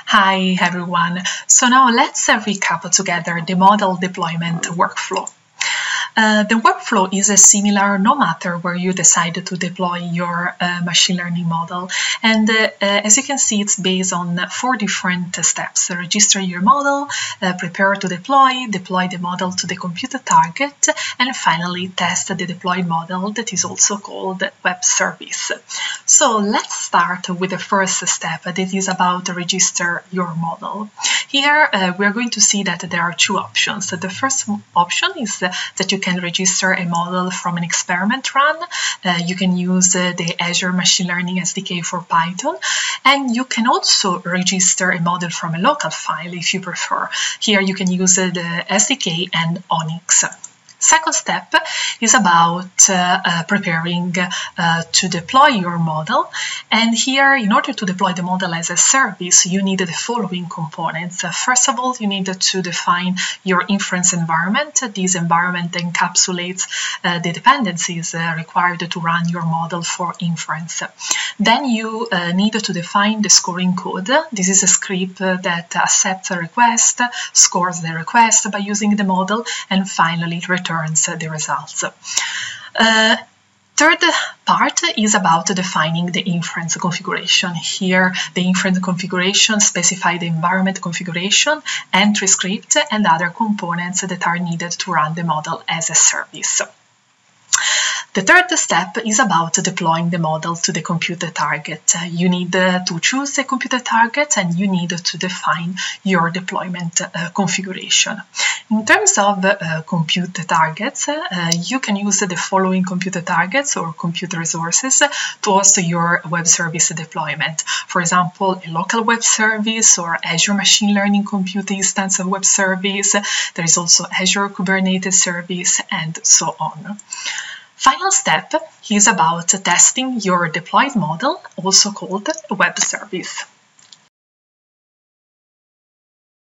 Hi everyone. So now let's recap together the model deployment workflow. The workflow is similar no matter where you decide to deploy your machine learning model. And as you can see, it's based on 4 different steps. Register your model, prepare to deploy the model to the computed target, and finally test the deployed model that is also called web service. So let's start with the first step that is about register your model. Here we are going to see that there are 2 options. The first option is that you can register a model from an experiment run. You can use the Azure Machine Learning SDK for Python, and you can also register a model from a local file if you prefer. Here you can use the SDK and Onyx. Second step is about preparing to deploy your model, and here in order to deploy the model as a service you need the following components. First of all, you need to define your inference environment. This environment encapsulates the dependencies required to run your model for inference. Then you need to define the scoring code. This is a script that accepts a request, scores the request by using the model, and finally returns the results. Third part is about defining the inference configuration. Here, the inference configuration specifies the environment configuration, entry script, and other components that are needed to run the model as a service. The third step is about deploying the model to the computed target. You need to choose the computed target and you need to define your deployment configuration. In terms of compute targets, you can use the following computed targets or compute resources to host your web service deployment. For example, a local web service or Azure Machine Learning Compute instance of web service. There is also Azure Kubernetes service and so on. Final step is about testing your deployed model, also called a web service.